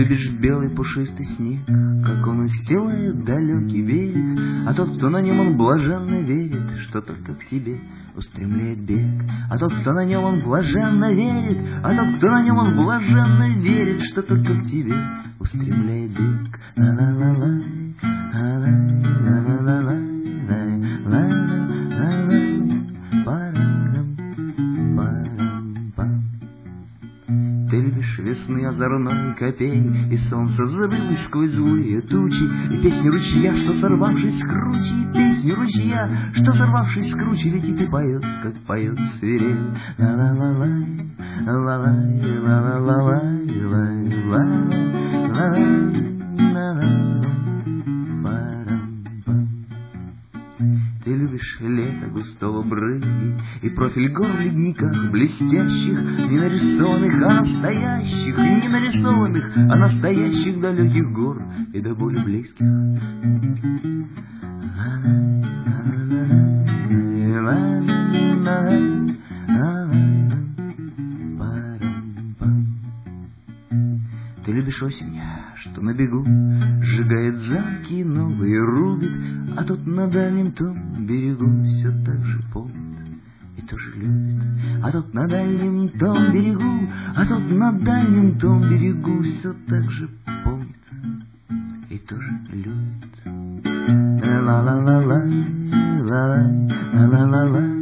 любишь белый пушистый снег, как он устилает далекий берег, а тот, кто на нем, он блаженно верит, что только к тебе устремляет бег. А тот, кто на нем, он блаженно верит, а тот, кто на нем, он блаженно верит, что только к тебе устремляет бег. Ла-ла-ла-ла, ла-ла-ла-ла-ла, ты любишь весны озорной копей, и солнце забылось сквозь злые тучи, и песню ручья, что сорвавшись с кручи, и песню ручья, что сорвавшись с кручи, летит и поет, как поет свирель. Ла-ла-ла-лай, ла-лай, ла-ла-ла-лай, лай-лай, ла-лай. Ты любишь лето густого брызги и профиль гор в ледниках блестящих, не нарисованных, а настоящих, не нарисованных, а настоящих далеких гор и до боли близких. Ты любишь осень, что на бегу сжигает замки новые, рубит, а тот на дальнем том берегу все так же помнит и тоже любит. А тот на дальнем том берегу, а тот на дальнем том берегу все так же помнит и тоже любит. Ла-ла-ла-ла, ла-ла-ла-ла-ла.